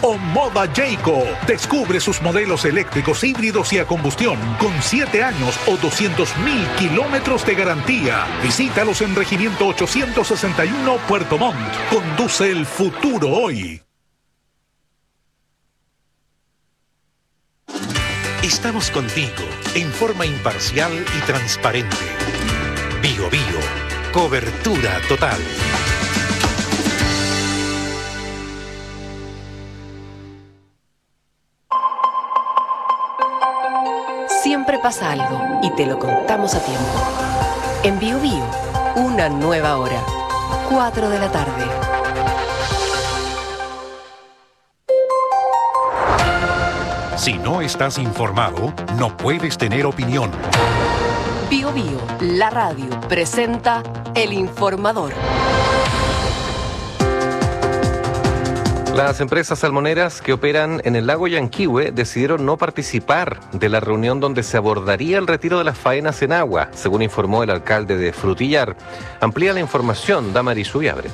o Moda Jayco. Descubre sus modelos eléctricos, híbridos y a combustión con 7 años o 200.000 kilómetros de garantía. Visítalos en Regimiento 861 Puerto Montt. Conduce el futuro hoy. Estamos contigo en forma imparcial y transparente. Bio Bio, cobertura total. Siempre pasa algo y te lo contamos a tiempo. En Bio Bio, una nueva hora, 4 de la tarde. Si no estás informado, no puedes tener opinión. Bio Bio, la radio, presenta El Informador. Las empresas salmoneras que operan en el lago Yanquihue decidieron no participar de la reunión donde se abordaría el retiro de las faenas en agua, según informó el alcalde de Frutillar. Amplía la información Damaris Ubiabre.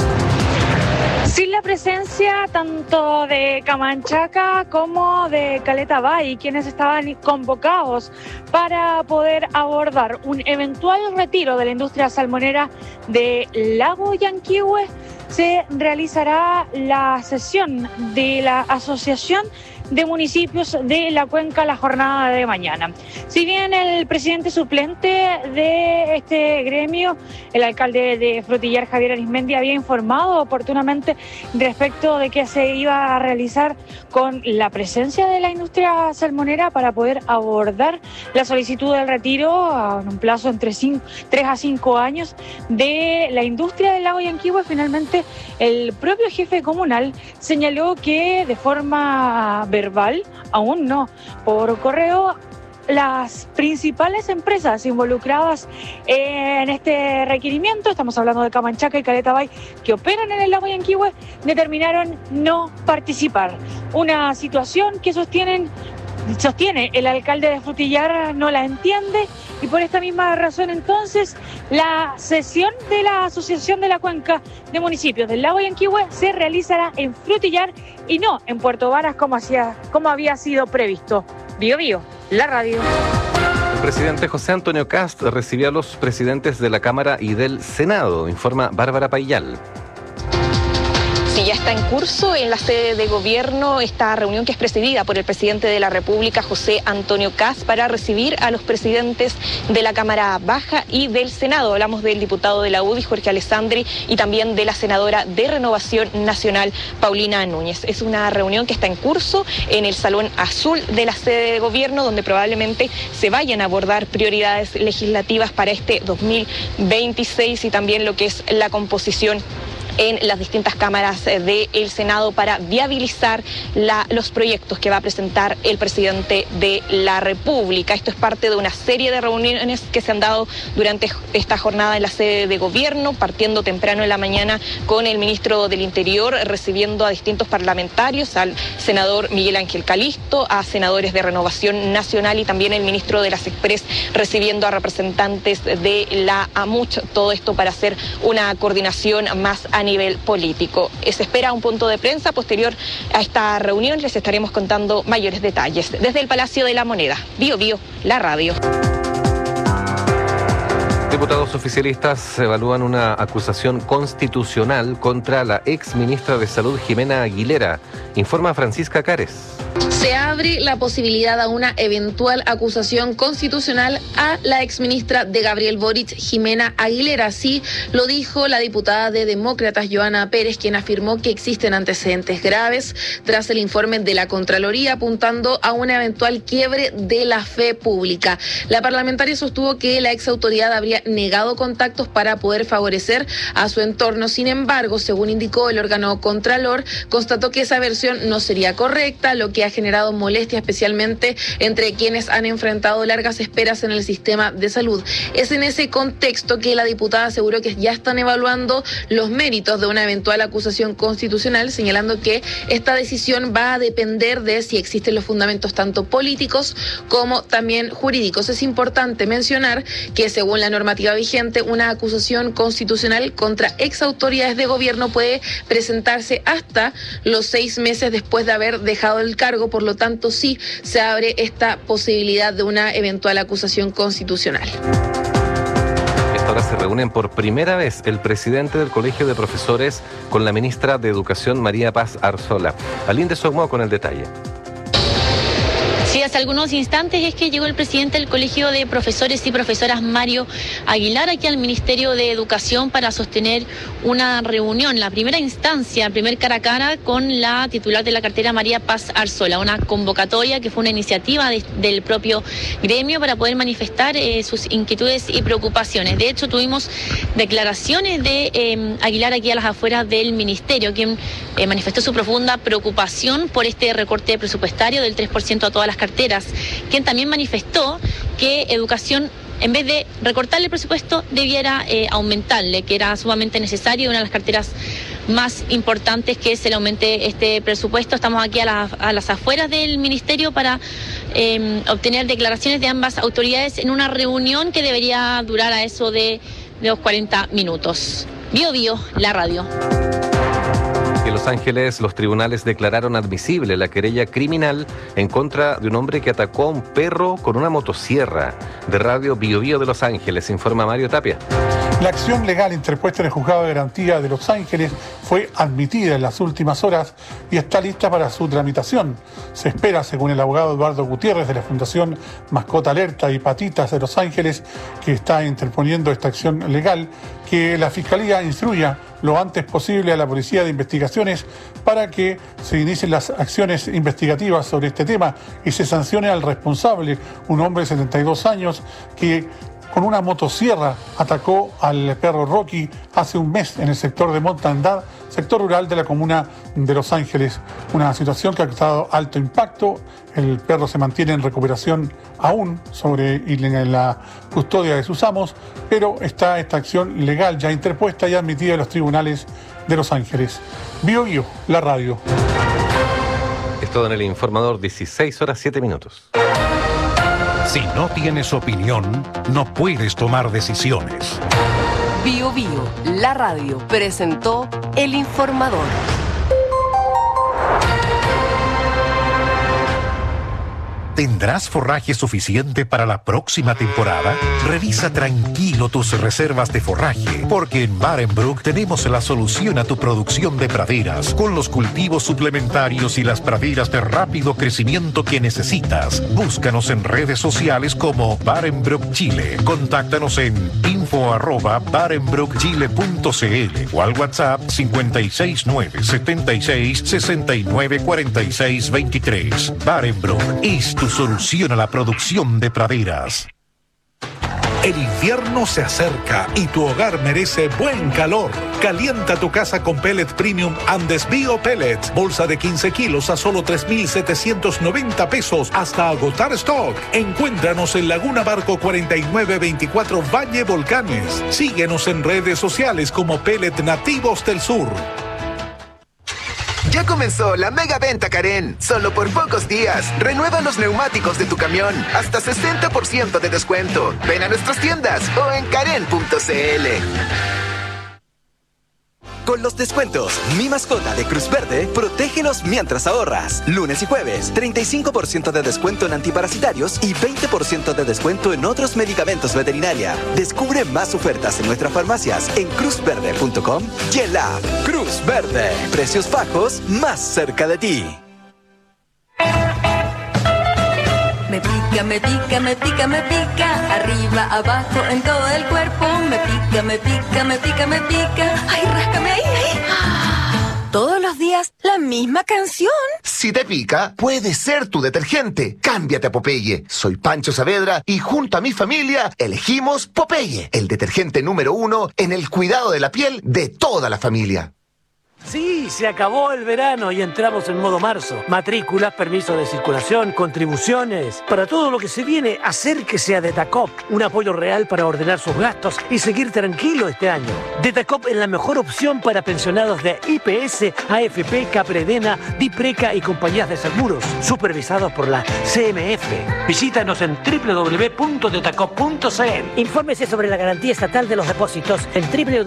Sin la presencia tanto de Camanchaca como de Caleta Bay, quienes estaban convocados para poder abordar un eventual retiro de la industria salmonera del lago Yanquihue, se realizará la sesión de la Asociación de Municipios de la Cuenca la jornada de mañana. Si bien el presidente suplente de este gremio, el alcalde de Frutillar, Javier Arismendi, había informado oportunamente respecto de que se iba a realizar con la presencia de la industria salmonera para poder abordar la solicitud del retiro en un plazo entre 3 a 5 años de la industria del lago Yanquihue, finalmente el propio jefe comunal señaló que de forma verbal, aún no, por correo, las principales empresas involucradas en este requerimiento, estamos hablando de Camanchaca y Caleta Bay, que operan en el lago Yanquihue, determinaron no participar. Una situación que sostiene el alcalde de Frutillar, no la entiende, y por esta misma razón entonces la sesión de la Asociación de la Cuenca de Municipios del lago Yanquihue se realizará en Frutillar y no en Puerto Varas como había sido previsto. Bio Bio, la radio. El presidente José Antonio Kast recibió a los presidentes de la Cámara y del Senado, informa Bárbara Payal. Sí, ya está en curso en la sede de gobierno esta reunión que es presidida por el presidente de la República, José Antonio Kast, para recibir a los presidentes de la Cámara Baja y del Senado. Hablamos del diputado de la UDI, Jorge Alessandri, y también de la senadora de Renovación Nacional, Paulina Núñez. Es una reunión que está en curso en el Salón Azul de la sede de gobierno, donde probablemente se vayan a abordar prioridades legislativas para este 2026 y también lo que es la composición en las distintas cámaras del Senado para viabilizar los proyectos que va a presentar el presidente de la República. Esto es parte de una serie de reuniones que se han dado durante esta jornada en la sede de gobierno, partiendo temprano en la mañana con el ministro del Interior, recibiendo a distintos parlamentarios, al senador Miguel Ángel Calisto, a senadores de Renovación Nacional y también el ministro de las Express recibiendo a representantes de la AMUCH, todo esto para hacer una coordinación más a nivel político. Se espera un punto de prensa posterior a esta reunión, les estaremos contando mayores detalles. Desde el Palacio de la Moneda, Bio Bio, la radio. Diputados oficialistas evalúan una acusación constitucional contra la ex ministra de Salud, Jimena Aguilera, informa Francisca Cares. Se abre la posibilidad a una eventual acusación constitucional a la exministra de Gabriel Boric, Jimena Aguilera. Así lo dijo la diputada de Demócratas, Joana Pérez, quien afirmó que existen antecedentes graves tras el informe de la Contraloría apuntando a una eventual quiebre de la fe pública. La parlamentaria sostuvo que la exautoridad habría negado contactos para poder favorecer a su entorno. Sin embargo, según indicó el órgano Contralor, constató que esa versión no sería correcta, lo que ha generado molestia especialmente entre quienes han enfrentado largas esperas en el sistema de salud. Es en ese contexto que la diputada aseguró que ya están evaluando los méritos de una eventual acusación constitucional, señalando que esta decisión va a depender de si existen los fundamentos tanto políticos como también jurídicos. Es importante mencionar que según la normativa normativa vigente, una acusación constitucional contra exautoridades de gobierno puede presentarse hasta los 6 meses después de haber dejado el cargo. Por lo tanto, sí se abre esta posibilidad de una eventual acusación constitucional. Ahora se reúnen por primera vez el presidente del Colegio de Profesores con la ministra de Educación, María Paz Arzola. Alín de Sogmo con el detalle. Sí, hace algunos instantes es que llegó el presidente del Colegio de Profesores y Profesoras, Mario Aguilar, aquí al Ministerio de Educación para sostener una reunión, la primera instancia, el primer cara a cara con la titular de la cartera, María Paz Arzola, una convocatoria que fue una iniciativa del propio gremio para poder manifestar sus inquietudes y preocupaciones. De hecho, tuvimos declaraciones de Aguilar aquí a las afueras del Ministerio, quien manifestó su profunda preocupación por este recorte presupuestario del 3% a todas las carteras, quien también manifestó que educación, en vez de recortarle el presupuesto, debiera aumentarle, que era sumamente necesario, una de las carteras más importantes que se le aumente este presupuesto. Estamos aquí a las afueras del ministerio para obtener declaraciones de ambas autoridades en una reunión que debería durar a eso de los 40 minutos. Bio Bio, la radio. En Los Ángeles, los tribunales declararon admisible la querella criminal en contra de un hombre que atacó a un perro con una motosierra. De Radio Bio Bio de Los Ángeles, informa Mario Tapia. La acción legal interpuesta en el Juzgado de Garantía de Los Ángeles fue admitida en las últimas horas y está lista para su tramitación. Se espera, según el abogado Eduardo Gutiérrez de la Fundación Mascota Alerta y Patitas de Los Ángeles, que está interponiendo esta acción legal, que la Fiscalía instruya lo antes posible a la Policía de Investigaciones para que se inicien las acciones investigativas sobre este tema y se sancione al responsable, un hombre de 72 años que con una motosierra atacó al perro Rocky hace un mes en el sector de Montandad, sector rural de la comuna de Los Ángeles. Una situación que ha causado alto impacto. El perro se mantiene en recuperación aún y en la custodia de sus amos, pero está esta acción legal ya interpuesta y admitida en los tribunales de Los Ángeles. Bio Bio, la radio. Es todo en el informador, 16:07. Si no tienes opinión, no puedes tomar decisiones. Bio Bio, la radio, presentó El Informador. ¿Tendrás forraje suficiente para la próxima temporada? Revisa tranquilo tus reservas de forraje, porque en Barenbroek tenemos la solución a tu producción de praderas, con los cultivos suplementarios y las praderas de rápido crecimiento que necesitas. Búscanos en redes sociales como Barenbroek Chile. Contáctanos en info@barenbroekchile.cl o al WhatsApp 56976694623. Barenbroek es tu solución a la producción de praderas. El invierno se acerca y tu hogar merece buen calor. Calienta tu casa con Pellet Premium Andes Bio Pellets. Bolsa de 15 kilos a solo 3,790 pesos hasta agotar stock. Encuéntranos en Laguna Barco 4924 Valle Volcanes. Síguenos en redes sociales como Pellet Nativos del Sur. Ya comenzó la mega venta Karen. Solo por pocos días. Renueva los neumáticos de tu camión. Hasta 60% de descuento. Ven a nuestras tiendas o en karen.cl. Con los descuentos Mi Mascota de Cruz Verde, protégelos mientras ahorras. Lunes y jueves, 35% de descuento en antiparasitarios y 20% de descuento en otros medicamentos veterinaria. Descubre más ofertas en nuestras farmacias en cruzverde.com y en la app Cruz Verde. Precios bajos más cerca de ti. Me pica, me pica, me pica, me pica. Arriba, abajo, en todo el cuerpo. Me pica, me pica, me pica, me pica. Ay, ráscame ahí, ahí. Todos los días, la misma canción. Si te pica, puede ser tu detergente. Cámbiate a Popeye. Soy Pancho Saavedra y junto a mi familia elegimos Popeye, el detergente número 1 en el cuidado de la piel de toda la familia. Sí, se acabó el verano y entramos en modo marzo. Matrículas, permisos de circulación, contribuciones. Para todo lo que se viene, acérquese a Detacop. Un apoyo real para ordenar sus gastos y seguir tranquilo este año. Detacop es la mejor opción para pensionados de IPS, AFP, Capredena, Dipreca y compañías de seguros, supervisados por la CMF. Visítanos en www.detacop.cl. Infórmese sobre la garantía estatal de los depósitos en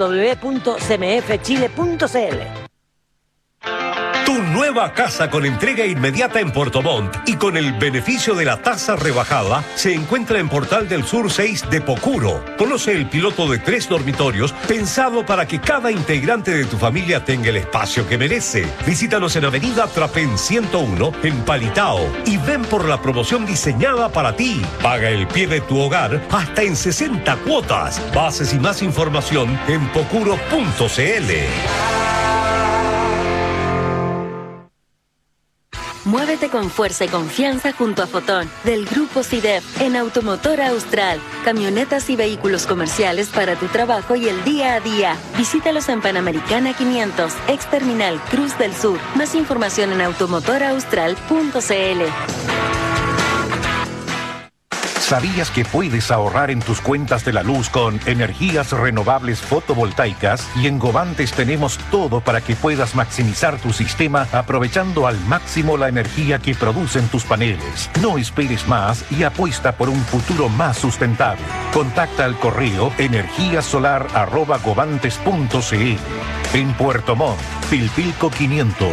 www.cmfchile.cl. Tu nueva casa con entrega inmediata en Puerto Montt y con el beneficio de la tasa rebajada se encuentra en Portal del Sur 6 de Pocuro. Conoce el piloto de 3 dormitorios pensado para que cada integrante de tu familia tenga el espacio que merece. Visítanos en Avenida Trapén 101 en Palitao y ven por la promoción diseñada para ti. Paga el pie de tu hogar hasta en 60 cuotas. Bases y más información en pocuro.cl. Muévete con fuerza y confianza junto a Fotón, del Grupo CIDEF, en Automotor Austral. Camionetas y vehículos comerciales para tu trabajo y el día a día. Visítalos en Panamericana 500, ex Terminal Cruz del Sur. Más información en automotoraustral.cl. ¿Sabías que puedes ahorrar en tus cuentas de la luz con energías renovables fotovoltaicas? Y en Govantes tenemos todo para que puedas maximizar tu sistema aprovechando al máximo la energía que producen tus paneles. No esperes más y apuesta por un futuro más sustentable. Contacta al correo energiasolar@govantes.cl. En Puerto Montt, Pilpilco 500.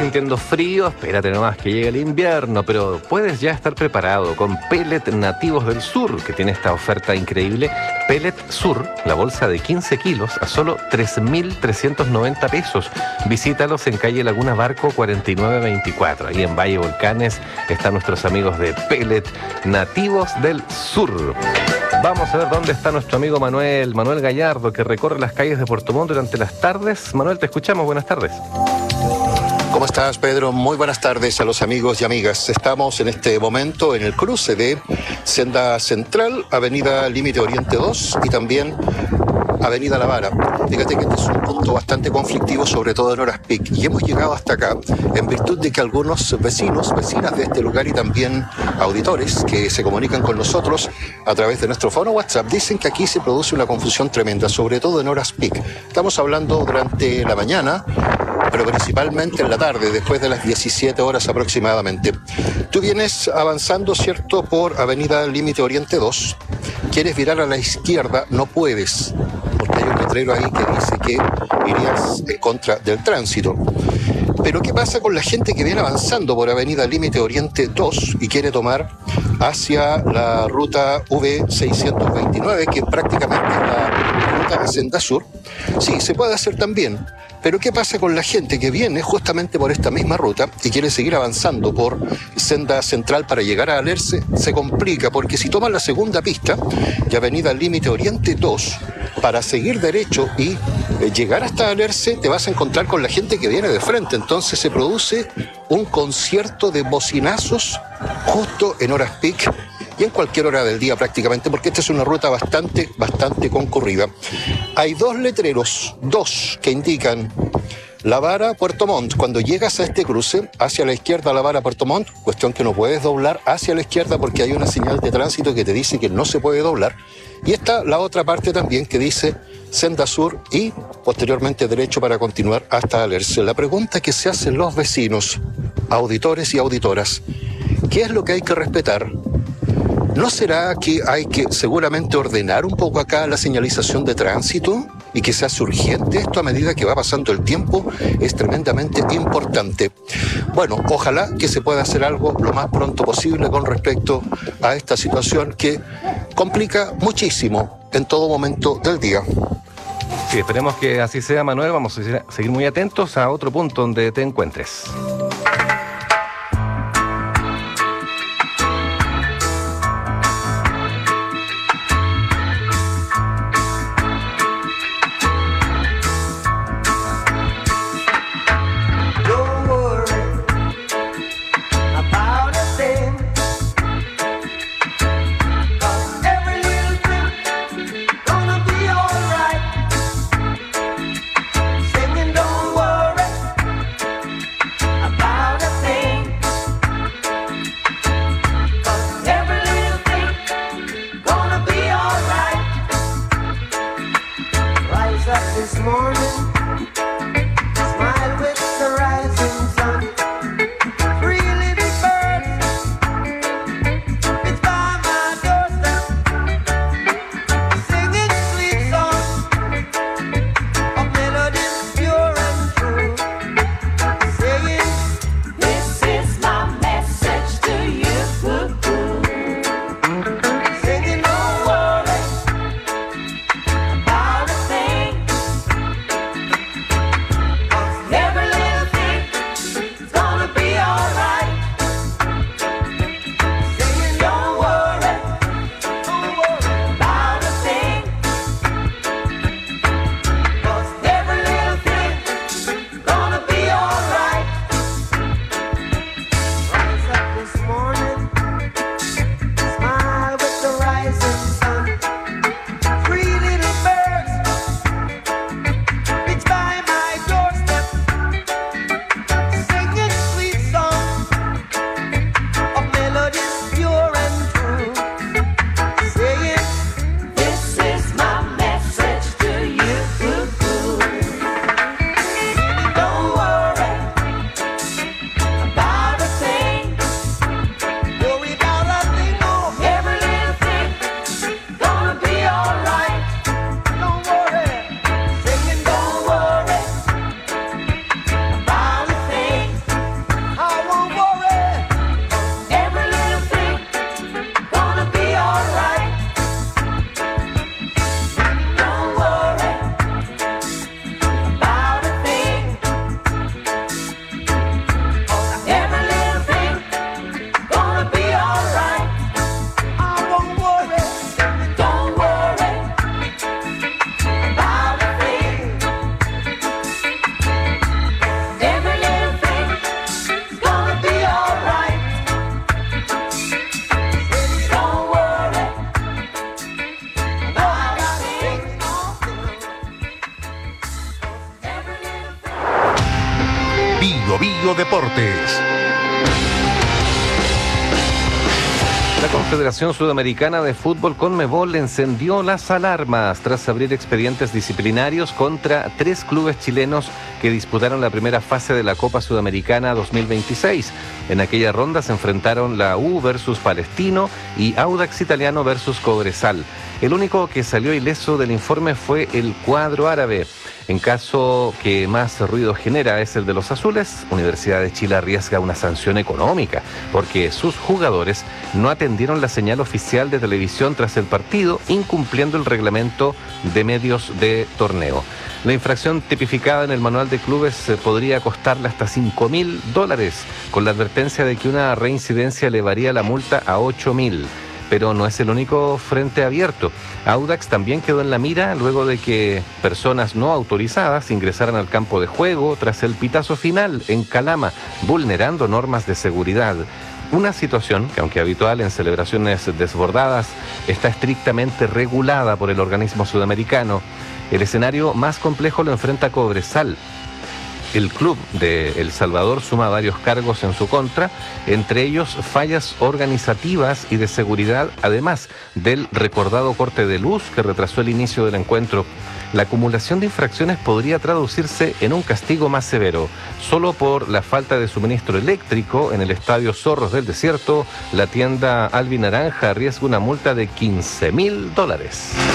sintiendo frío? Espérate nomás que llegue el invierno, pero puedes ya estar preparado con Pellet Nativos del Sur, que tiene esta oferta increíble. Pellet Sur, la bolsa de 15 kilos a solo 3.390 pesos. Visítalos en calle Laguna Barco 4924. Ahí en Valle Volcanes están nuestros amigos de Pellet Nativos del Sur. Vamos a ver dónde está nuestro amigo Manuel Gallardo, que recorre las calles de Puerto Montt durante las tardes. Manuel, te escuchamos. Buenas tardes. ¿Cómo estás, Pedro? Muy buenas tardes a los amigos y amigas. Estamos en este momento en el cruce de Senda Central, Avenida Límite Oriente 2 y también Avenida La Vara. Fíjate que este es un punto bastante conflictivo, sobre todo en horas peak. Y hemos llegado hasta acá en virtud de que algunos vecinas de este lugar y también auditores que se comunican con nosotros a través de nuestro fono WhatsApp dicen que aquí se produce una confusión tremenda, sobre todo en horas peak. Estamos hablando durante la mañana, pero principalmente en la tarde, después de las 17 horas aproximadamente. Tú vienes avanzando, ¿cierto?, por Avenida Límite Oriente 2. Quieres virar a la izquierda, no puedes, porque hay un letrero ahí que dice que irías en contra del tránsito. Pero ¿qué pasa con la gente que viene avanzando por Avenida Límite Oriente 2 y quiere tomar hacia la ruta V629, que prácticamente es la ruta de Senda Sur? Sí, se puede hacer también. Pero ¿qué pasa con la gente que viene justamente por esta misma ruta y quiere seguir avanzando por Senda Central para llegar a Alerce? Se complica, porque si tomas la segunda pista y Avenida Límite Oriente 2, para seguir derecho y llegar hasta Alerce, te vas a encontrar con la gente que viene de frente. Entonces se produce un concierto de bocinazos justo en horas peak y en cualquier hora del día prácticamente, porque esta es una ruta bastante concurrida. Hay dos letreros, que indican La Vara, Puerto Montt. Cuando llegas a este cruce, hacia la izquierda La Vara, Puerto Montt, cuestión que no puedes doblar hacia la izquierda porque hay una señal de tránsito que te dice que no se puede doblar. Y está la otra parte también que dice Senda Sur y posteriormente derecho para continuar hasta Alerce. La pregunta que se hacen los vecinos, auditores y auditoras, ¿qué es lo que hay que respetar? ¿No será que hay que seguramente ordenar un poco acá la señalización de tránsito y que se hace urgente esto a medida que va pasando el tiempo? Es tremendamente importante. Bueno, ojalá que se pueda hacer algo lo más pronto posible con respecto a esta situación que complica muchísimo en todo momento del día. Sí, esperemos que así sea, Manuel. Vamos a seguir muy atentos a otro punto donde te encuentres. Radio Deportes. La Confederación Sudamericana de Fútbol Conmebol encendió las alarmas tras abrir expedientes disciplinarios contra 3 clubes chilenos que disputaron la primera fase de la Copa Sudamericana 2026. En aquella ronda se enfrentaron la U versus Palestino y Audax Italiano versus Cobresal. El único que salió ileso del informe fue el cuadro árabe. En caso que más ruido genera es el de los azules, Universidad de Chile arriesga una sanción económica porque sus jugadores no atendieron la señal oficial de televisión tras el partido, incumpliendo el reglamento de medios de torneo. La infracción tipificada en el manual de clubes podría costarle hasta $5.000, con la advertencia de que una reincidencia elevaría la multa a $8.000. Pero no es el único frente abierto. Audax también quedó en la mira luego de que personas no autorizadas ingresaran al campo de juego tras el pitazo final en Calama, vulnerando normas de seguridad. Una situación que, aunque habitual en celebraciones desbordadas, está estrictamente regulada por el organismo sudamericano. El escenario más complejo lo enfrenta Cobresal. El club de El Salvador suma varios cargos en su contra, entre ellos fallas organizativas y de seguridad, además del recordado corte de luz que retrasó el inicio del encuentro. La acumulación de infracciones podría traducirse en un castigo más severo. Solo por la falta de suministro eléctrico en el estadio Zorros del Desierto, la tienda albinaranja arriesga una multa de $15.000.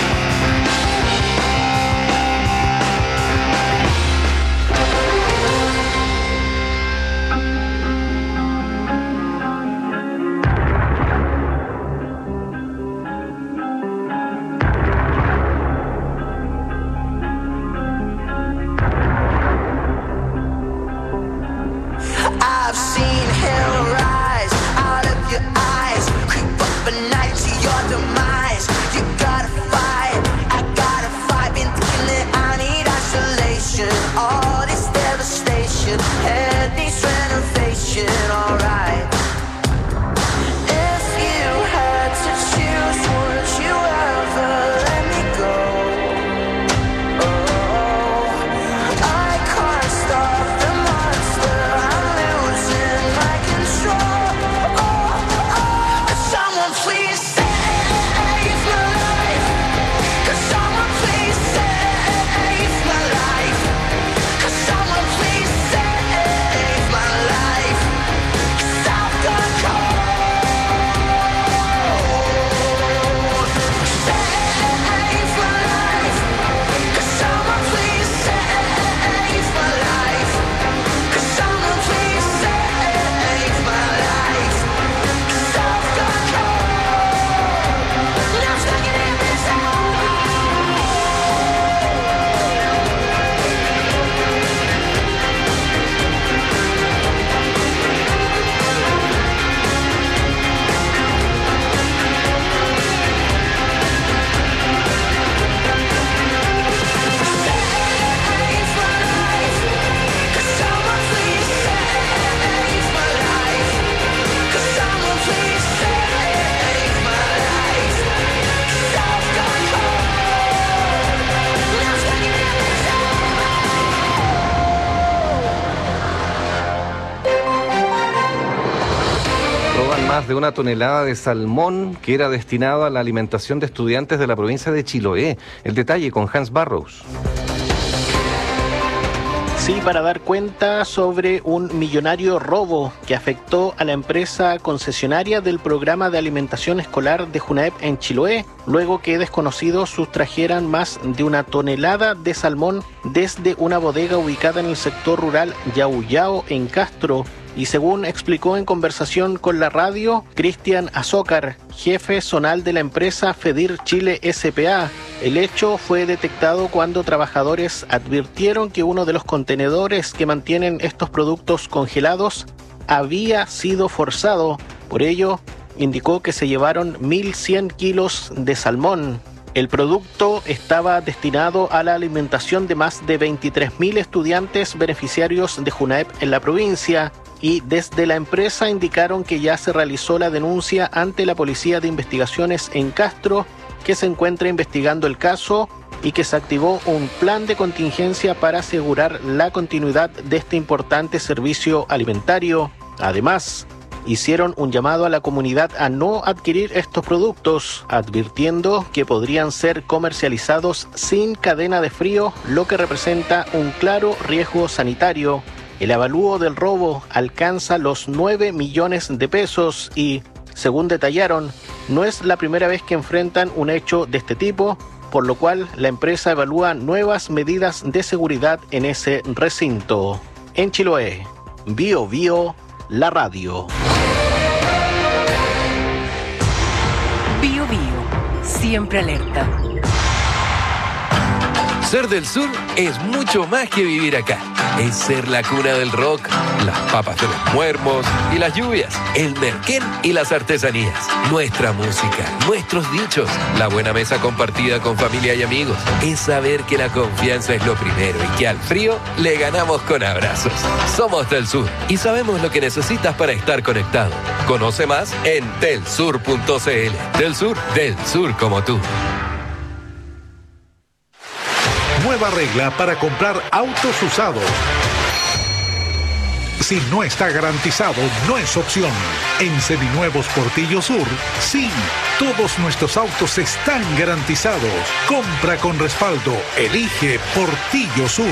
De 1 tonelada de salmón que era destinado a la alimentación de estudiantes de la provincia de Chiloé. El detalle con Hans Barrows. Sí, para dar cuenta sobre un millonario robo que afectó a la empresa concesionaria del programa de alimentación escolar de Junaep en Chiloé, luego que desconocidos sustrajeran más de 1 tonelada de salmón desde una bodega ubicada en el sector rural Yauyao en Castro. Y según explicó en conversación con la radio, Cristian Azócar, jefe zonal de la empresa Fedir Chile S.p.A., el hecho fue detectado cuando trabajadores advirtieron que uno de los contenedores que mantienen estos productos congelados había sido forzado. Por ello, indicó que se llevaron 1.100 kilos de salmón. El producto estaba destinado a la alimentación de más de 23.000 estudiantes beneficiarios de Junaep en la provincia. Y desde la empresa indicaron que ya se realizó la denuncia ante la Policía de Investigaciones en Castro, que se encuentra investigando el caso y que se activó un plan de contingencia para asegurar la continuidad de este importante servicio alimentario. Además, hicieron un llamado a la comunidad a no adquirir estos productos, advirtiendo que podrían ser comercializados sin cadena de frío, lo que representa un claro riesgo sanitario. El avalúo del robo alcanza los 9 millones de pesos y, según detallaron, no es la primera vez que enfrentan un hecho de este tipo, por lo cual la empresa evalúa nuevas medidas de seguridad en ese recinto. En Chiloé, Bio Bio, la radio. Bio Bio, siempre alerta. Ser del sur es mucho más que vivir acá. Es ser la cuna del rock, las papas de los muermos y las lluvias, el merquén y las artesanías, nuestra música, nuestros dichos, la buena mesa compartida con familia y amigos. Es saber que la confianza es lo primero y que al frío le ganamos con abrazos. Somos del sur y sabemos lo que necesitas para estar conectado. Conoce más en telsur.cl. Del sur como tú. Nueva regla para comprar autos usados. Si no está garantizado, no es opción. En Seminuevos Portillo Sur, sí, todos nuestros autos están garantizados. Compra con respaldo. Elige Portillo Sur.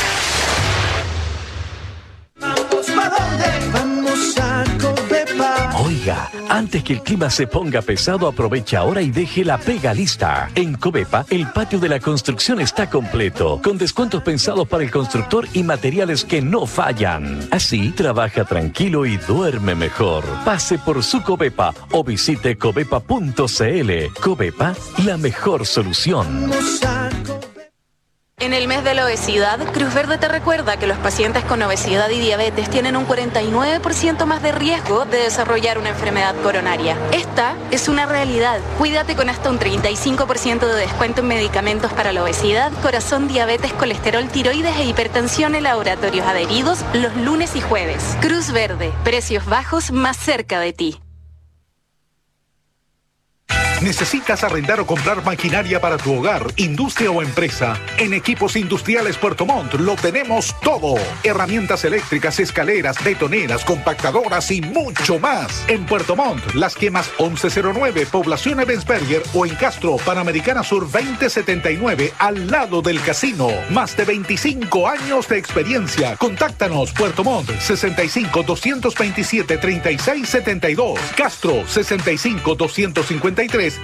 ¿Vamos para dónde? Vamos a Covepa. Oiga, antes que el clima se ponga pesado, aprovecha ahora y deje la pega lista. En Covepa, el patio de la construcción está completo, con descuentos pensados para el constructor y materiales que no fallan. Así, trabaja tranquilo y duerme mejor. Pase por su Covepa o visite covepa.cl. Covepa, la mejor solución. En el mes de la obesidad, Cruz Verde te recuerda que los pacientes con obesidad y diabetes tienen un 49% más de riesgo de desarrollar una enfermedad coronaria. Esta es una realidad. Cuídate con hasta un 35% de descuento en medicamentos para la obesidad, corazón, diabetes, colesterol, tiroides e hipertensión en laboratorios adheridos los lunes y jueves. Cruz Verde, precios bajos más cerca de ti. ¿Necesitas arrendar o comprar maquinaria para tu hogar, industria o empresa? En Equipos Industriales Puerto Montt lo tenemos todo. Herramientas eléctricas, escaleras, betoneras, compactadoras y mucho más. En Puerto Montt, Las Quemas 1109, Población Ebensberger o en Castro, Panamericana Sur 2079, al lado del casino. Más de 25 años de experiencia. Contáctanos, Puerto Montt, 65 227 3672. Castro, 65 253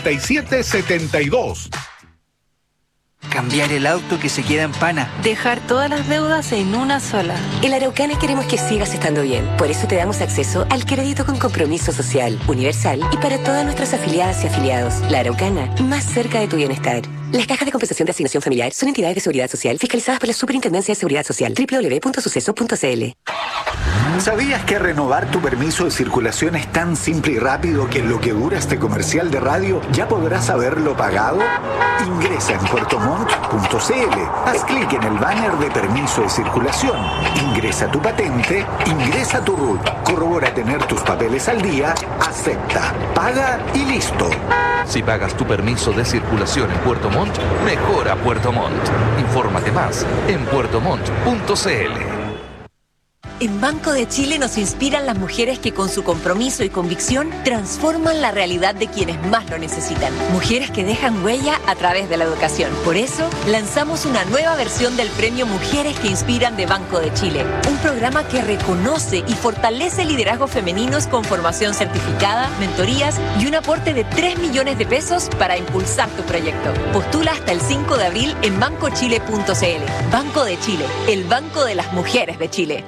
6772. Cambiar el auto que se queda en pana. Dejar todas las deudas en una sola. En la Araucana queremos que sigas estando bien. Por eso te damos acceso al crédito con compromiso social, universal y para todas nuestras afiliadas y afiliados. La Araucana, más cerca de tu bienestar. Las cajas de compensación de asignación familiar son entidades de seguridad social fiscalizadas por la Superintendencia de Seguridad Social. www.suceso.cl. ¿Sabías que renovar tu permiso de circulación es tan simple y rápido que en lo que dura este comercial de radio ya podrás haberlo pagado? Ingresa en puertomont.cl, haz clic en el banner de permiso de circulación, ingresa tu patente, ingresa tu RUT, corrobora tener tus papeles al día, acepta, paga y listo. Si pagas tu permiso de circulación en Puerto Montt, mejora Puerto Montt. Infórmate más en puertomont.cl. En Banco de Chile nos inspiran las mujeres que con su compromiso y convicción transforman la realidad de quienes más lo necesitan. Mujeres que dejan huella a través de la educación. Por eso, lanzamos una nueva versión del premio Mujeres que Inspiran de Banco de Chile. Un programa que reconoce y fortalece liderazgos femeninos con formación certificada, mentorías y un aporte de 3 millones de pesos para impulsar tu proyecto. Postula hasta el 5 de abril en bancochile.cl. Banco de Chile, el banco de las mujeres de Chile.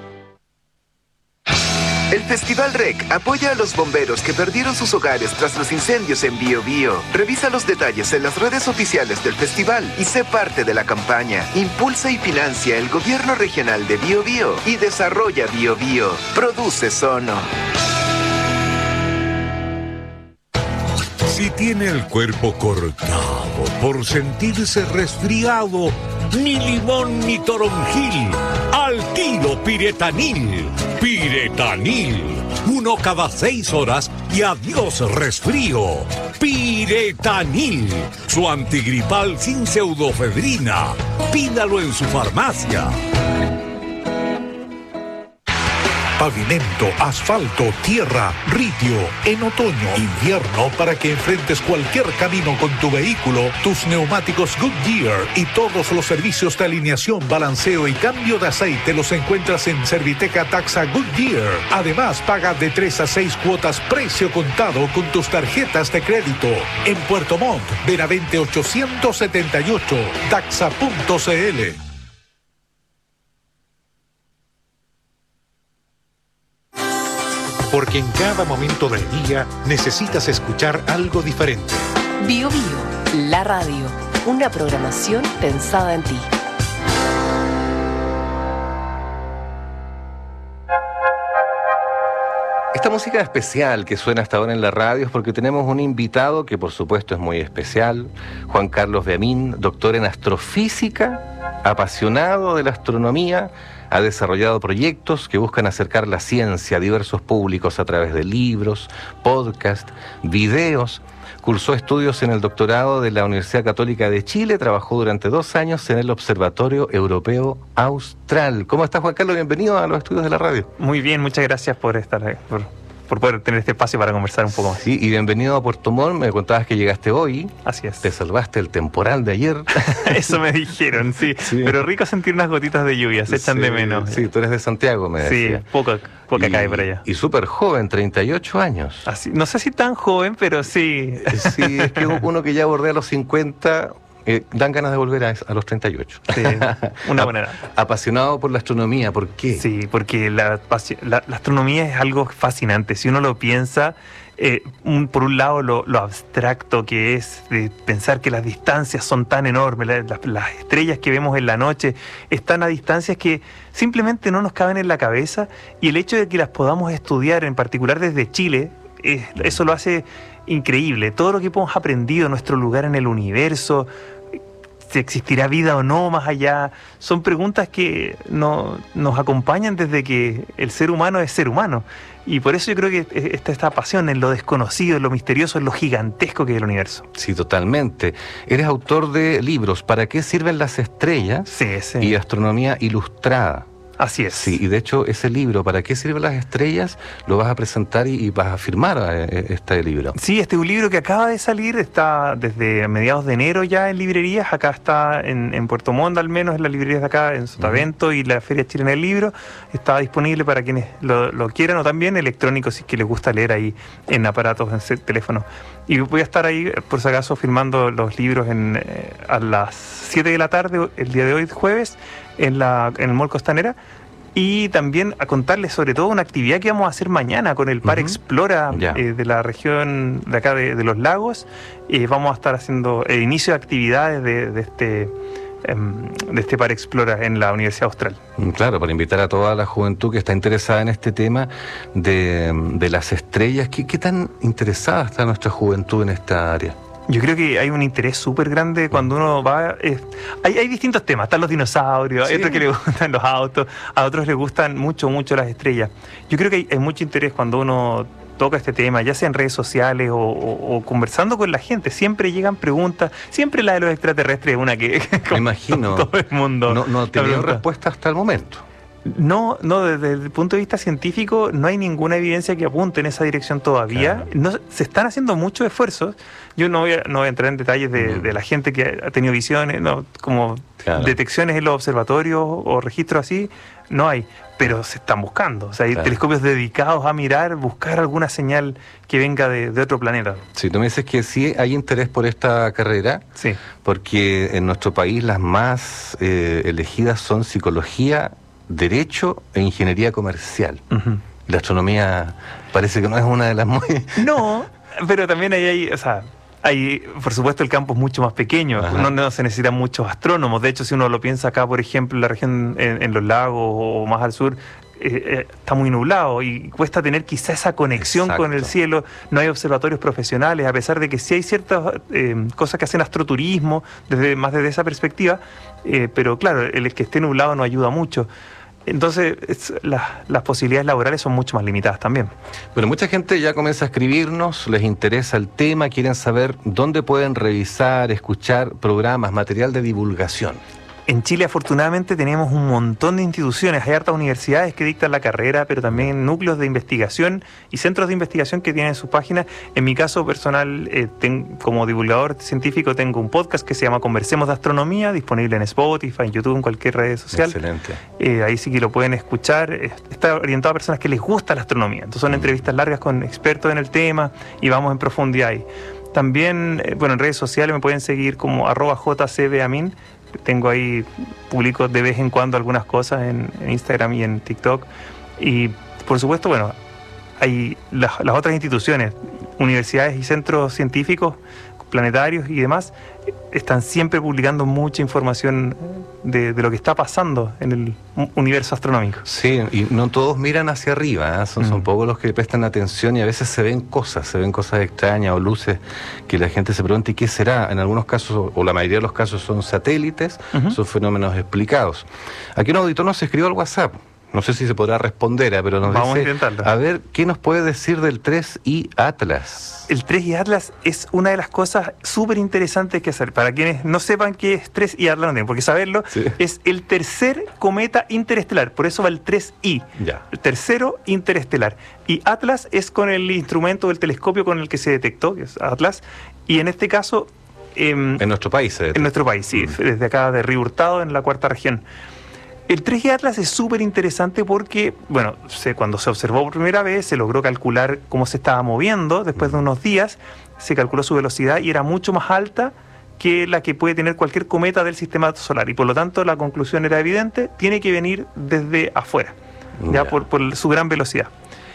El Festival REC apoya a los bomberos que perdieron sus hogares tras los incendios en Bio Bio. Revisa los detalles en las redes oficiales del festival y sé parte de la campaña. Impulsa y financia el gobierno regional de Bio Bio y desarrolla Bio Bio. Produce Sono. Si tiene el cuerpo cortado por sentirse resfriado, ni limón ni toronjil, al tiro Piretanil. Piretanil. 1 cada 6 horas y adiós resfrío. Piretanil. Su antigripal sin pseudofedrina. Pídalo en su farmacia. Pavimento, asfalto, tierra, ridio. En otoño, invierno, para que enfrentes cualquier camino con tu vehículo, tus neumáticos Goodyear y todos los servicios de alineación, balanceo y cambio de aceite los encuentras en Serviteca Taxa Goodyear. Además, paga de 3 a 6 cuotas precio contado con tus tarjetas de crédito. En Puerto Montt, Benavente 878, taxa.cl. Porque en cada momento del día necesitas escuchar algo diferente. Bio Bio, la radio. Una programación pensada en ti. Esta música especial que suena hasta ahora en la radio es porque tenemos un invitado que por supuesto es muy especial, Juan Carlos Beamín, doctor en astrofísica, apasionado de la astronomía, ha desarrollado proyectos que buscan acercar la ciencia a diversos públicos a través de libros, podcasts, videos. Cursó estudios en el doctorado de la Universidad Católica de Chile, trabajó durante 2 años en el Observatorio Europeo Austral. ¿Cómo estás, Juan Carlos? Bienvenido a los estudios de la radio. Muy bien, muchas gracias por estar por poder tener este espacio para conversar un poco más. Sí, y bienvenido a Puerto Montt. Me contabas que llegaste hoy. Así es. Te salvaste el temporal de ayer. Eso me dijeron, sí. Pero rico sentir unas gotitas de lluvia, se echan de menos. Sí, tú eres de Santiago, me decía. Sí, poca cae por allá. Y súper joven, 38 años. Así, no sé si tan joven, pero sí. Sí, es que uno que ya bordea los 50... dan ganas de volver a los 38. Sí, una buena edad. Apasionado por la astronomía, ¿por qué? Sí, porque la astronomía es algo fascinante. Si uno lo piensa, por un lado lo abstracto que es de pensar que las distancias son tan enormes, las estrellas que vemos en la noche están a distancias que simplemente no nos caben en la cabeza, y el hecho de que las podamos estudiar, en particular desde Chile, eso lo hace increíble. Todo lo que hemos aprendido, nuestro lugar en el universo, si existirá vida o no más allá, son preguntas que nos acompañan desde que el ser humano es ser humano. Y por eso yo creo que está esta pasión en lo desconocido, en lo misterioso, en lo gigantesco que es el universo. Sí, totalmente. Eres autor de libros, ¿Para qué sirven las estrellas? Sí. Y Astronomía Ilustrada. Así es. Sí, y de hecho ese libro, ¿Para qué sirven las estrellas?, lo vas a presentar y vas a firmar este libro. Sí, este es un libro que acaba de salir, está desde mediados de enero ya en librerías. Acá está en Puerto Montt, al menos en las librerías de acá, en Sotavento y la Feria Chilena del Libro. Está disponible para quienes lo quieran, o también electrónico, si es que les gusta leer ahí en aparatos, en teléfono. Y voy a estar ahí, por si acaso, firmando los libros a las 7 de la tarde, el día de hoy, jueves, en el Mall Costanera. Y también a contarles sobre todo una actividad que vamos a hacer mañana con el Par Explora de la región de acá de los lagos. Vamos a estar haciendo el inicio de actividades de este Par Explora en la Universidad Austral. Claro, para invitar a toda la juventud que está interesada en este tema de las estrellas. ¿Qué tan interesada está nuestra juventud en esta área? Yo creo que hay un interés súper grande cuando uno va... Hay distintos temas, están los dinosaurios, hay otros que les gustan los autos, a otros les gustan mucho las estrellas. Yo creo que hay mucho interés cuando uno toca este tema, ya sea en redes sociales o conversando con la gente. Siempre llegan preguntas, siempre la de los extraterrestres es una que... Me imagino. Todo el mundo. No ha tenido respuesta hasta el momento. No, desde el punto de vista científico no hay ninguna evidencia que apunte en esa dirección todavía. Claro. Se están haciendo muchos esfuerzos. Yo no voy a entrar en detalles de la gente que ha tenido visiones, como detecciones en los observatorios o registros así, no hay, pero se están buscando. O sea, hay telescopios dedicados a buscar alguna señal que venga de otro planeta. Sí, tú me dices que sí hay interés por esta carrera, sí, porque en nuestro país las más elegidas son psicología, derecho e ingeniería comercial. La astronomía parece que no es una de las muy... No, pero también hay por supuesto, el campo es mucho más pequeño. No se necesitan muchos astrónomos. De hecho, si uno lo piensa acá, por ejemplo, en la región, en los lagos o más al sur, está muy nublado y cuesta tener quizá esa conexión con el cielo. No hay observatorios profesionales, a pesar de que sí hay ciertas cosas que hacen astroturismo, desde esa perspectiva, pero claro, el que esté nublado no ayuda mucho. Entonces, las posibilidades laborales son mucho más limitadas también. Bueno, mucha gente ya comienza a escribirnos, les interesa el tema, quieren saber dónde pueden revisar, escuchar programas, material de divulgación. En Chile, afortunadamente, tenemos un montón de instituciones. Hay hartas universidades que dictan la carrera, pero también núcleos de investigación y centros de investigación que tienen sus páginas. En mi caso personal, como divulgador científico, tengo un podcast que se llama Conversemos de Astronomía, disponible en Spotify, en YouTube, en cualquier red social. Excelente. Ahí sí que lo pueden escuchar. Está orientado a personas que les gusta la astronomía. Entonces son entrevistas largas con expertos en el tema y vamos en profundidad ahí. También, en redes sociales me pueden seguir como @jcbamin. Tengo ahí, publico de vez en cuando algunas cosas en Instagram y en TikTok. Y por supuesto, hay las otras instituciones, universidades y centros científicos, planetarios y demás, están siempre publicando mucha información de lo que está pasando en el universo astronómico. Sí, y no todos miran hacia arriba, ¿eh? Son pocos los que prestan atención y a veces se ven cosas extrañas o luces que la gente se pregunta ¿y qué será? En algunos casos, o la mayoría de los casos, son satélites, son fenómenos explicados. Aquí un auditor nos escribió al WhatsApp. No sé si se podrá responder, pero nos Vamos dice, a intentarlo. A ver, ¿qué nos puede decir del 3I Atlas? El 3I Atlas es una de las cosas súper interesantes que hacer. Para quienes no sepan qué es 3I Atlas, no tienen por qué saberlo, es el tercer cometa interestelar, por eso va el 3I, el tercero interestelar. Y Atlas es con el instrumento del telescopio con el que se detectó, que es Atlas, y en este caso... en nuestro país. En nuestro país, sí, desde acá de Río Hurtado, en la cuarta región. El 3G Atlas es súper interesante porque, cuando se observó por primera vez, se logró calcular cómo se estaba moviendo. Después de unos días, se calculó su velocidad y era mucho más alta que la que puede tener cualquier cometa del sistema solar. Y por lo tanto, la conclusión era evidente, tiene que venir desde afuera, por su gran velocidad.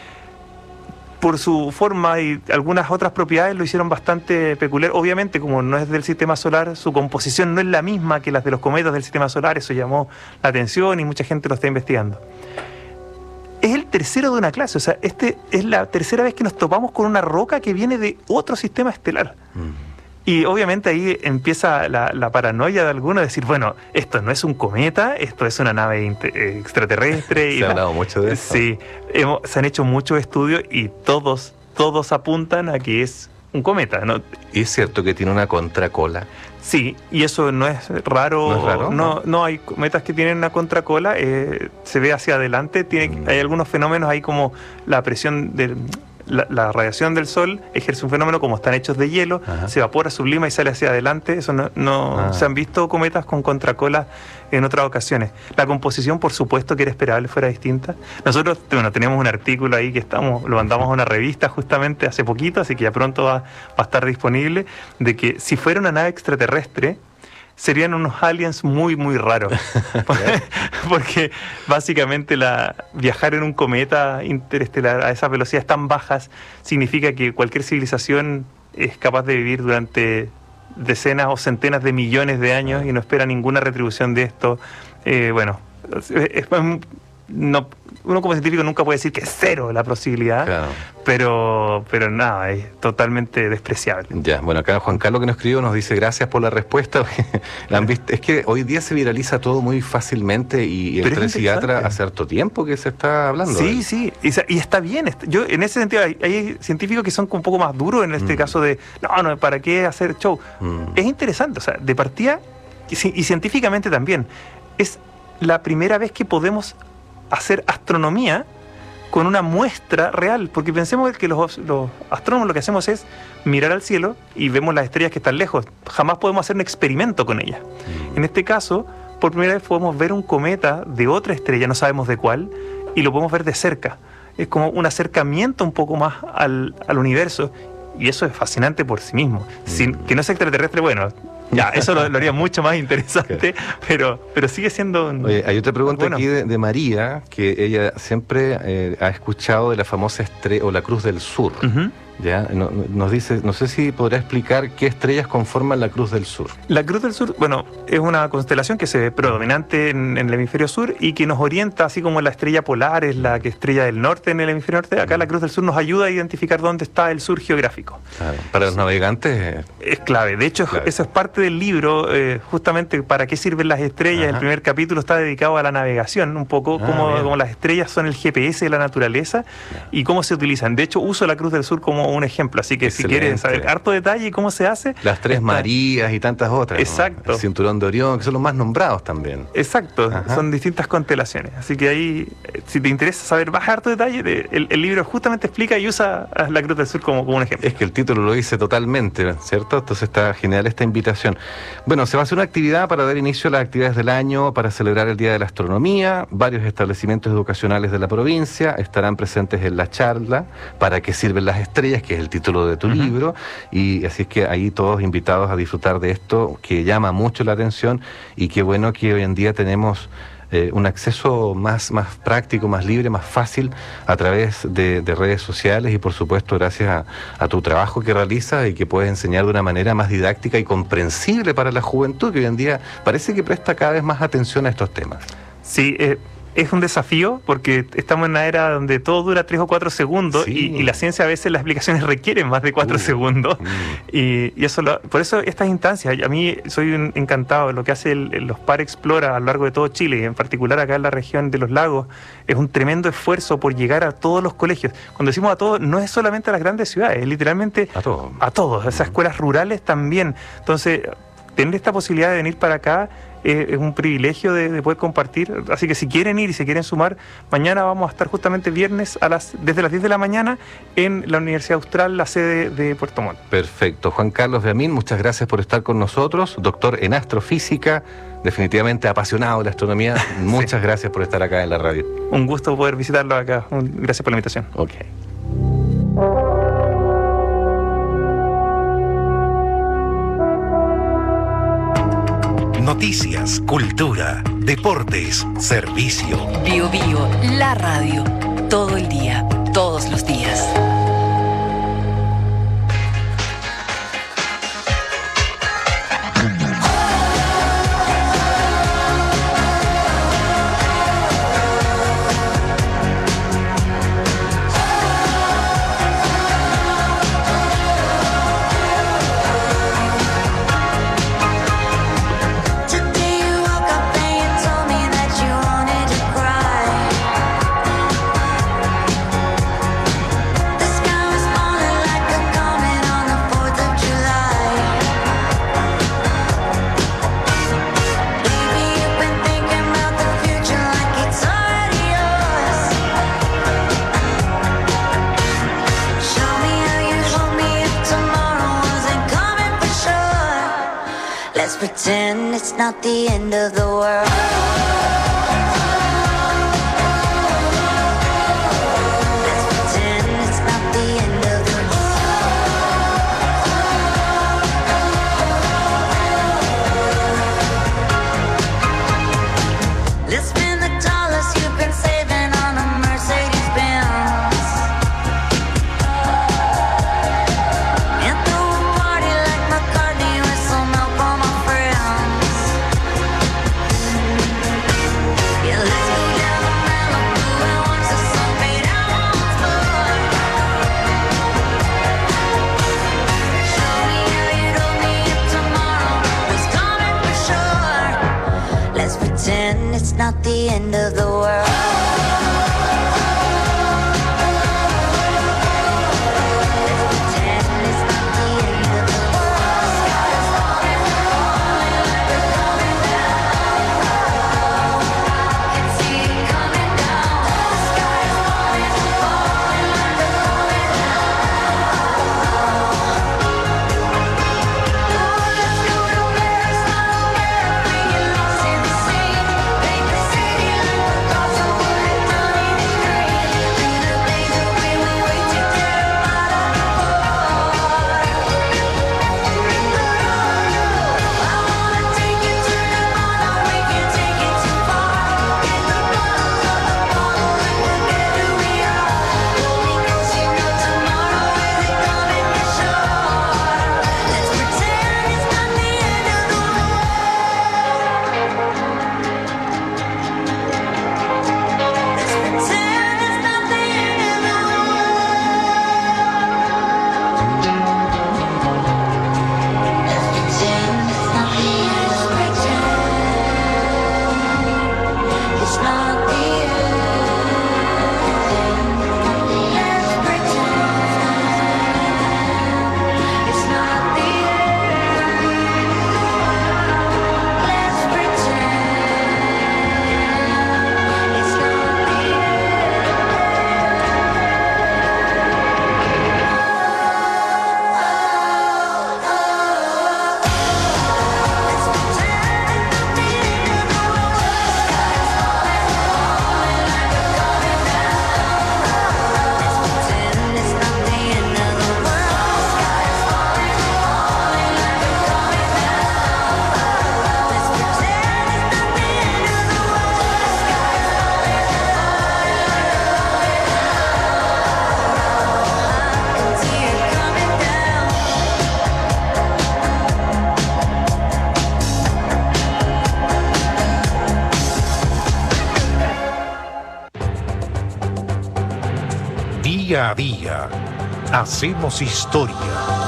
Por su forma y algunas otras propiedades lo hicieron bastante peculiar. Obviamente, como no es del sistema solar, su composición no es la misma que las de los cometas del sistema solar. Eso llamó la atención y mucha gente lo está investigando. Es el tercero de una clase, es la tercera vez que nos topamos con una roca que viene de otro sistema estelar. Y obviamente ahí empieza la paranoia de algunos de decir, esto no es un cometa, esto es una nave extraterrestre. Se ha hablado mucho de eso. Sí, se han hecho muchos estudios y todos apuntan a que es un cometa, ¿no? ¿Y es cierto que tiene una contracola? Sí, y eso no es raro. ¿No es raro? No hay cometas que tienen una contracola, se ve hacia adelante. Hay algunos fenómenos ahí como la presión la radiación del Sol ejerce un fenómeno como están hechos de hielo, se evapora, sublima y sale hacia adelante. Eso se han visto cometas con contracolas en otras ocasiones. La composición, por supuesto, que era esperable fuera distinta. Nosotros tenemos un artículo ahí que lo mandamos a una revista justamente hace poquito, así que ya pronto va a estar disponible, de que si fuera una nave extraterrestre, serían unos aliens muy, muy raros. Porque básicamente viajar en un cometa interestelar a esas velocidades tan bajas significa que cualquier civilización es capaz de vivir durante decenas o centenas de millones de años y no espera ninguna retribución de esto. Uno como científico nunca puede decir que es cero la posibilidad, pero nada, es totalmente despreciable. Ya, acá Juan Carlos que nos escribió nos dice gracias por la respuesta. Es que hoy día se viraliza todo muy fácilmente y el 3I Atlas hace harto tiempo que se está hablando. Sí, y está bien. Yo en ese sentido hay científicos que son un poco más duros en este caso de no, ¿para qué hacer show? Es interesante, de partida y científicamente también. Es la primera vez que podemos hacer astronomía con una muestra real, porque pensemos que los astrónomos lo que hacemos es mirar al cielo y vemos las estrellas que están lejos. Jamás podemos hacer un experimento con ellas. En este caso, por primera vez podemos ver un cometa de otra estrella, no sabemos de cuál, y lo podemos ver de cerca. Es como un acercamiento un poco más al universo, y eso es fascinante por sí mismo. Que no es extraterrestre, eso lo haría mucho más interesante, pero sigue siendo Oye, hay otra pregunta aquí de María, que ella siempre ha escuchado de la famosa estrella o la Cruz del Sur. Ya, nos dice, no sé si podrá explicar qué estrellas conforman la Cruz del Sur. La Cruz del Sur, bueno, es una constelación que se ve predominante en el hemisferio sur y que nos orienta, así como la estrella polar es la que estrella del norte en el hemisferio norte, acá la Cruz del Sur nos ayuda a identificar dónde está el sur geográfico. Claro, para los navegantes es clave. De hecho, eso es parte del libro, justamente para qué sirven las estrellas. El primer capítulo está dedicado a la navegación, un poco como las estrellas son el GPS de la naturaleza y cómo se utilizan. De hecho, uso la Cruz del Sur como un ejemplo, así que si quieres saber harto detalle y cómo se hace. Las Tres Marías y tantas otras. Exacto. ¿No? El Cinturón de Orión, que son los más nombrados también. Exacto, son distintas constelaciones. Así que ahí, si te interesa saber más harto detalle, el libro justamente explica y usa a la Cruz del Sur como un ejemplo. Es que el título lo dice totalmente, ¿cierto? Entonces está genial esta invitación. Bueno, se va a hacer una actividad para dar inicio a las actividades del año, para celebrar el Día de la Astronomía. Varios establecimientos educacionales de la provincia estarán presentes en la charla, para qué sirven las estrellas, que es el título de tu libro, y así es que ahí todos invitados a disfrutar de esto, que llama mucho la atención, y qué bueno que hoy en día tenemos un acceso más práctico, más libre, más fácil a través de redes sociales y por supuesto gracias a tu trabajo que realizas y que puedes enseñar de una manera más didáctica y comprensible para la juventud, que hoy en día parece que presta cada vez más atención a estos temas. Sí, es un desafío porque estamos en una era donde todo dura 3 o 4 segundos y la ciencia a veces las explicaciones requieren más de 4 segundos y eso por eso estas instancias, a mí soy encantado de lo que hace los Par Explora a lo largo de todo Chile y en particular acá en la región de los lagos. Es un tremendo esfuerzo por llegar a todos los colegios. Cuando decimos a todos, no es solamente a las grandes ciudades, es literalmente a todos, esas escuelas rurales también. Entonces, tener esta posibilidad de venir para acá es un privilegio de poder compartir, así que si quieren ir y se quieren sumar, mañana vamos a estar justamente viernes desde las 10 de la mañana en la Universidad Austral, la sede de Puerto Montt. Perfecto. Juan Carlos Beamín, muchas gracias por estar con nosotros, doctor en astrofísica, definitivamente apasionado de la astronomía, muchas gracias por estar acá en la radio. Un gusto poder visitarlo acá, gracias por la invitación. Ok. Noticias, cultura, deportes, servicio. Bio Bio, la radio. Todo el día, todos los días. Let's pretend it's not the end of the world. Let's pretend it's not the end of the world. Let's spend the dollars you've been saving on a Mercedes Benz. And throw a party like McCartney with some help on my friends. Yeah, let's go down to Malibu and watch the sun fade out on floor. Show me how you'd hold me if tomorrow was coming for sure. Let's pretend it's not the end of the world. Let's Día a día, hacemos historia.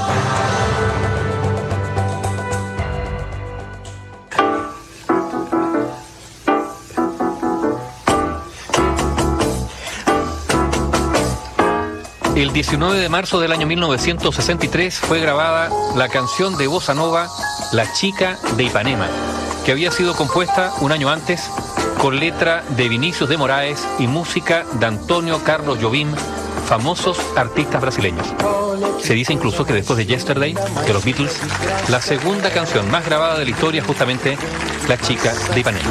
El 19 de marzo del año 1963 fue grabada la canción de bossa nova La Chica de Ipanema, que había sido compuesta un año antes con letra de Vinícius de Moraes y música de Antonio Carlos Jobim, famosos artistas brasileños. Se dice incluso que después de Yesterday, de los Beatles, la segunda canción más grabada de la historia es justamente La Chica de Ipanema.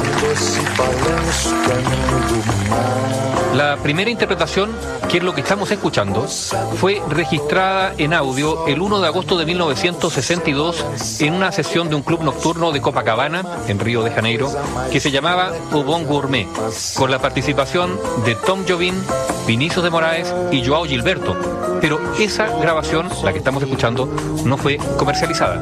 La primera interpretación, que es lo que estamos escuchando, fue registrada en audio el 1 de agosto de 1962 en una sesión de un club nocturno de Copacabana, en Río de Janeiro, que se llamaba O Bon Gourmet, con la participación de Tom Jobim, Vinícius de Moraes y Joao Gilberto. Pero esa grabación, la que estamos escuchando, no fue comercializada.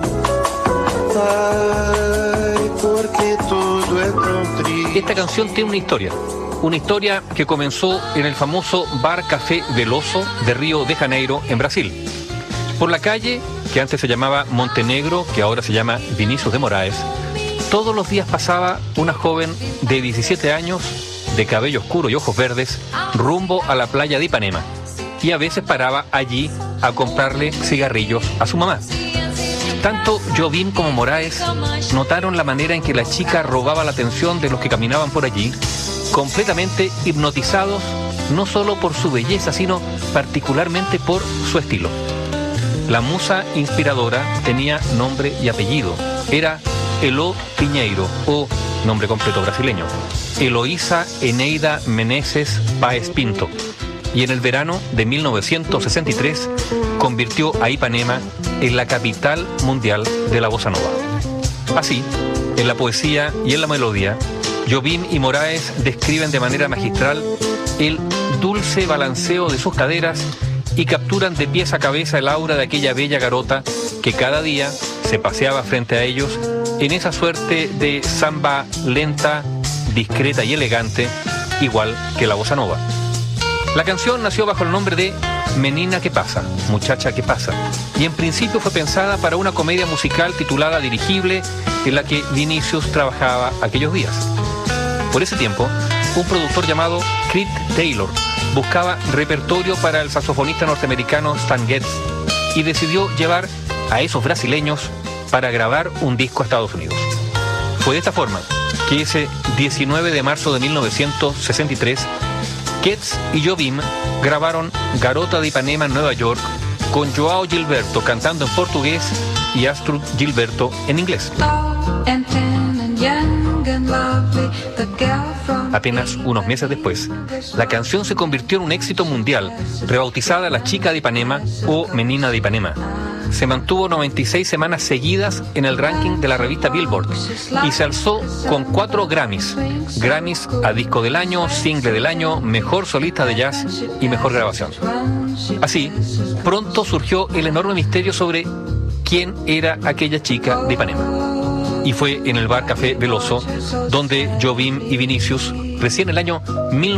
Esta canción tiene una historia que comenzó en el famoso Bar Café Veloso de Río de Janeiro, en Brasil. Por la calle, que antes se llamaba Montenegro, que ahora se llama Vinícius de Moraes, todos los días pasaba una joven de 17 años, de cabello oscuro y ojos verdes, rumbo a la playa de Ipanema, y a veces paraba allí a comprarle cigarrillos a su mamá. Tanto Jobim como Moraes notaron la manera en que la chica robaba la atención de los que caminaban por allí, completamente hipnotizados no solo por su belleza, sino particularmente por su estilo. La musa inspiradora tenía nombre y apellido. Era Eló Pinheiro, o nombre completo brasileño, Eloísa Eneida Meneses Páez Pinto. Y en el verano de 1963 convirtió a Ipanema en la capital mundial de la bossa nova. Así, en la poesía y en la melodía, Jobim y Moraes describen de manera magistral el dulce balanceo de sus caderas y capturan de pies a cabeza el aura de aquella bella garota que cada día se paseaba frente a ellos en esa suerte de samba lenta, discreta y elegante, igual que la bossa nova. La canción nació bajo el nombre de Menina que pasa, Muchacha que pasa, y en principio fue pensada para una comedia musical titulada Dirigible, en la que Vinícius trabajaba aquellos días. Por ese tiempo, un productor llamado Creed Taylor buscaba repertorio para el saxofonista norteamericano Stan Getz y decidió llevar a esos brasileños para grabar un disco a Estados Unidos. Fue de esta forma que ese 19 de marzo de 1963, Getz y Jobim grabaron Garota de Ipanema en Nueva York, con Joao Gilberto cantando en portugués y Astrud Gilberto en inglés. Apenas unos meses después, la canción se convirtió en un éxito mundial, rebautizada La Chica de Ipanema o Menina de Ipanema. Se mantuvo 96 semanas seguidas en el ranking de la revista Billboard y se alzó con 4 Grammys a Disco del Año, Single del Año, Mejor Solista de Jazz y Mejor Grabación. Así, pronto surgió el enorme misterio sobre quién era aquella chica de Ipanema. Y fue en el Bar Café Veloso donde Jobim y Vinícius, recién el año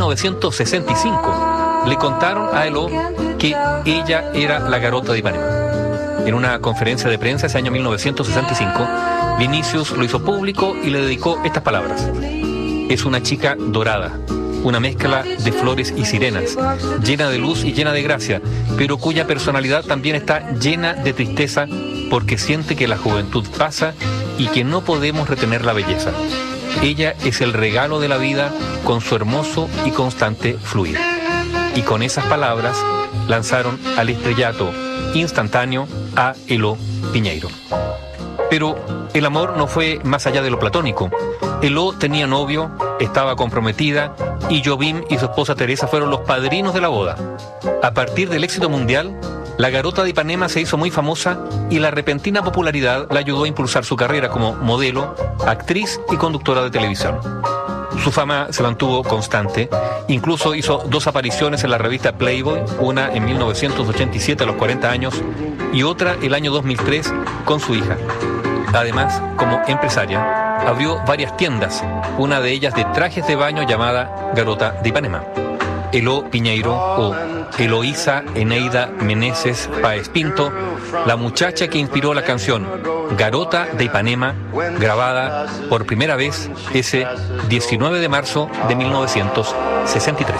1965, le contaron a Eló que ella era la garota de Ipanema. En una conferencia de prensa ese año 1965, Vinícius lo hizo público y le dedicó estas palabras: es una chica dorada, una mezcla de flores y sirenas, llena de luz y llena de gracia, pero cuya personalidad también está llena de tristeza porque siente que la juventud pasa y que no podemos retener la belleza. Ella es el regalo de la vida con su hermoso y constante fluir. Y con esas palabras lanzaron al estrellato instantáneo a Eló Pinheiro. Pero el amor no fue más allá de lo platónico. Eló tenía novio, estaba comprometida, y Jobim y su esposa Teresa fueron los padrinos de la boda. A partir del éxito mundial, la Garota de Ipanema se hizo muy famosa y la repentina popularidad la ayudó a impulsar su carrera como modelo, actriz y conductora de televisión. Su fama se mantuvo constante, incluso hizo 2 apariciones en la revista Playboy, una en 1987 a los 40 años y otra el año 2003 con su hija. Además, como empresaria, abrió varias tiendas, una de ellas de trajes de baño llamada Garota de Ipanema. Eló Pinheiro, o Eloísa Eneida Meneses Páez Pinto, la muchacha que inspiró la canción Garota de Ipanema, grabada por primera vez ese 19 de marzo de 1963.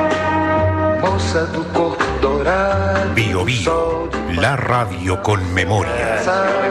Bio Bio, la radio con memoria.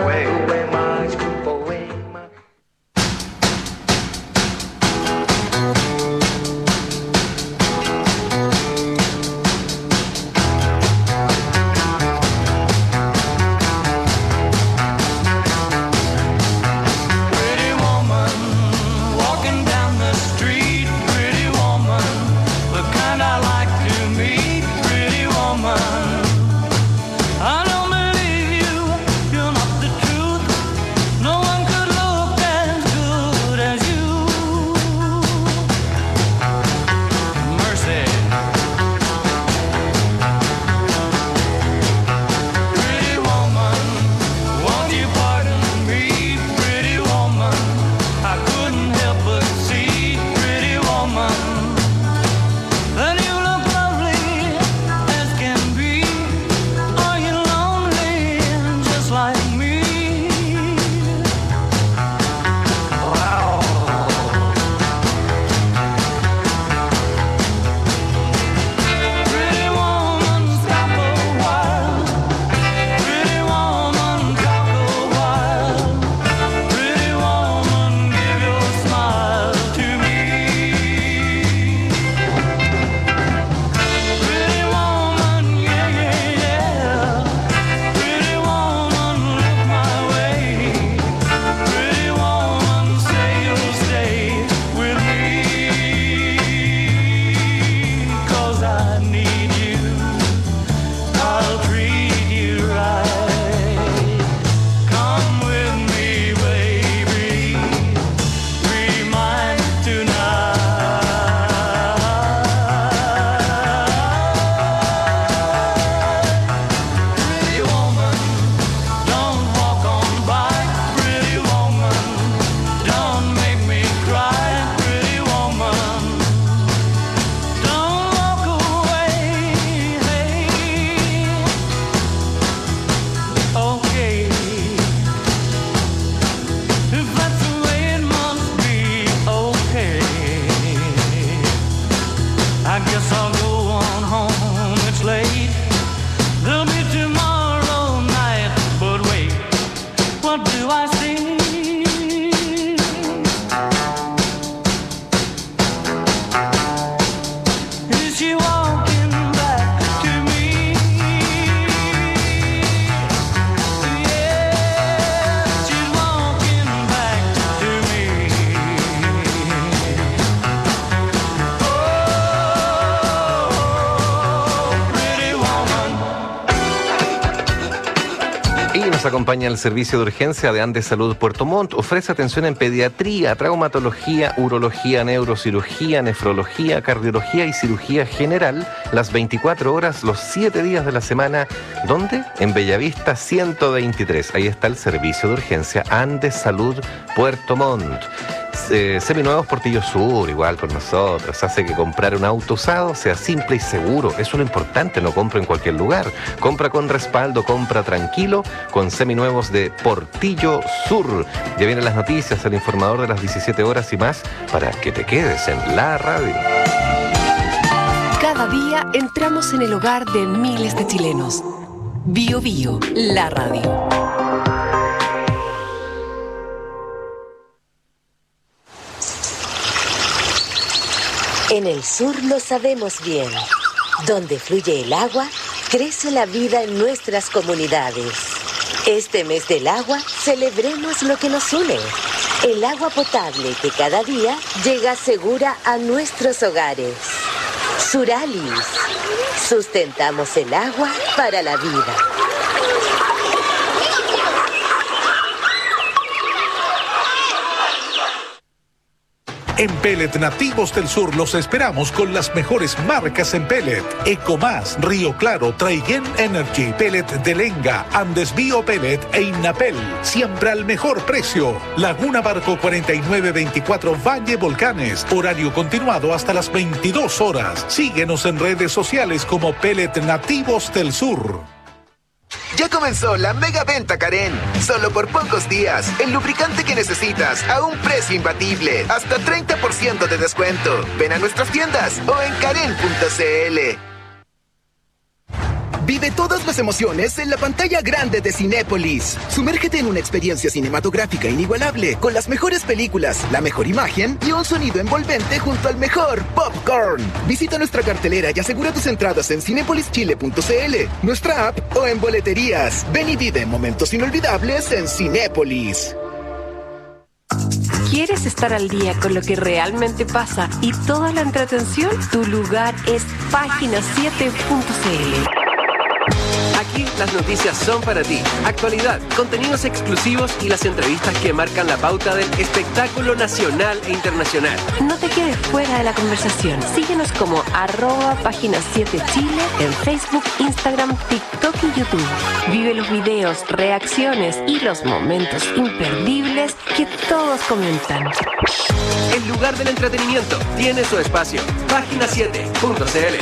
Acompaña el servicio de urgencia de Andes Salud Puerto Montt. Ofrece atención en pediatría, traumatología, urología, neurocirugía, nefrología, cardiología y cirugía general las 24 horas, los 7 días de la semana. ¿Dónde? En Bellavista 123. Ahí está el servicio de urgencia Andes Salud Puerto Montt. Seminuevos Portillo Sur, igual con nosotros. Hace que comprar un auto usado sea simple y seguro. Eso es lo importante, no compra en cualquier lugar. Compra con respaldo, compra tranquilo con seminuevos de Portillo Sur. Ya vienen las noticias, el informador de las 17 horas y más para que te quedes en la radio. Cada día entramos en el hogar de miles de chilenos. Bio Bio, la radio. En el sur lo sabemos bien. Donde fluye el agua, crece la vida en nuestras comunidades. Este mes del agua, celebremos lo que nos une. El agua potable que cada día llega segura a nuestros hogares. Suralis. Sustentamos el agua para la vida. En Pellet Nativos del Sur los esperamos con las mejores marcas en pellet. Ecomás, Río Claro, Traiguén Energy, Pellet de Lenga, Andes Bio Pellet e Innapel. Siempre al mejor precio. Laguna Barco 4924 Valle Volcanes. Horario continuado hasta las 22 horas. Síguenos en redes sociales como Pellet Nativos del Sur. Ya comenzó la mega venta Karen. Solo por pocos días, el lubricante que necesitas a un precio imbatible. Hasta 30% de descuento. Ven a nuestras tiendas o en karen.cl. Vive todas las emociones en la pantalla grande de Cinépolis. Sumérgete en una experiencia cinematográfica inigualable, con las mejores películas, la mejor imagen y un sonido envolvente junto al mejor popcorn. Visita nuestra cartelera y asegura tus entradas en cinepolischile.cl, nuestra app o en boleterías. Ven y vive momentos inolvidables en Cinépolis. ¿Quieres estar al día con lo que realmente pasa y toda la entretención? Tu lugar es página7.cl. Aquí las noticias son para ti. Actualidad, contenidos exclusivos y las entrevistas que marcan la pauta del espectáculo nacional e internacional. No te quedes fuera de la conversación. Síguenos como @página7chile en Facebook, Instagram, TikTok y YouTube. Vive los videos, reacciones y los momentos imperdibles que todos comentan. El lugar del entretenimiento tiene su espacio. Página7.cl.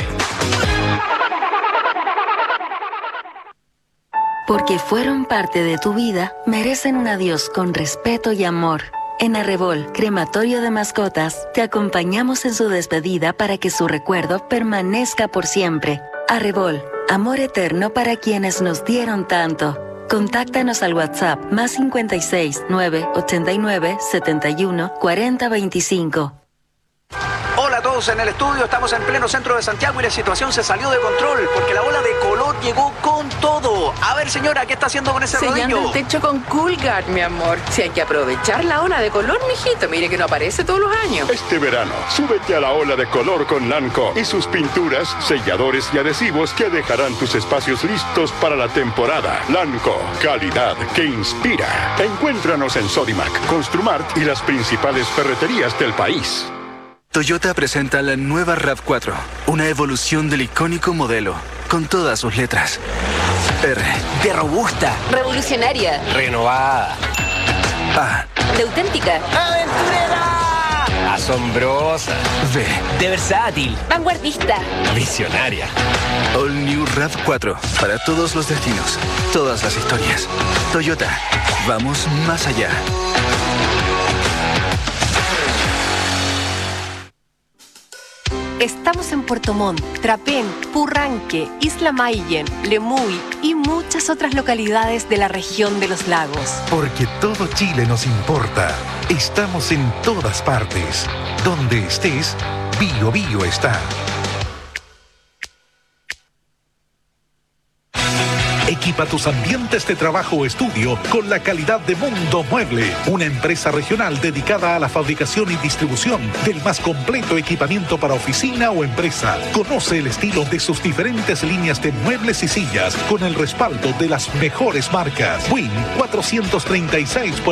Porque fueron parte de tu vida, merecen un adiós con respeto y amor. En Arrebol, crematorio de mascotas, te acompañamos en su despedida para que su recuerdo permanezca por siempre. Arrebol, amor eterno para quienes nos dieron tanto. Contáctanos al WhatsApp +56 989 71 40 25. Hola a todos en el estudio, estamos en pleno centro de Santiago y la situación se salió de control porque la ola de color llegó con todo. A ver, señora, ¿qué está haciendo con ese Sellando rodillo? el techo con Coolguard, mi amor. Si hay que aprovechar la ola de color, mijito, mire que no aparece todos los años. Este verano, súbete a la ola de color con Lanco y sus pinturas, selladores y adhesivos que dejarán tus espacios listos para la temporada. Lanco, calidad que inspira. Encuéntranos en Sodimac, Construmart y las principales ferreterías del país. Toyota presenta la nueva RAV4, una evolución del icónico modelo, con todas sus letras. R De robusta. Revolucionaria. Renovada. A De auténtica. ¡Aventurera! Asombrosa. V De versátil. Vanguardista. Visionaria. All New RAV4, para todos los destinos, todas las historias. Toyota, vamos más allá. Estamos en Puerto Montt, Trapén, Purranque, Isla Mayen, Lemuy y muchas otras localidades de la región de los lagos. Porque todo Chile nos importa. Estamos en todas partes. Donde estés, Bio Bio está. Equipa tus ambientes de trabajo o estudio con la calidad de Mundo Mueble, una empresa regional dedicada a la fabricación y distribución del más completo equipamiento para oficina o empresa. Conoce el estilo de sus diferentes líneas de muebles y sillas con el respaldo de las mejores marcas. Win 436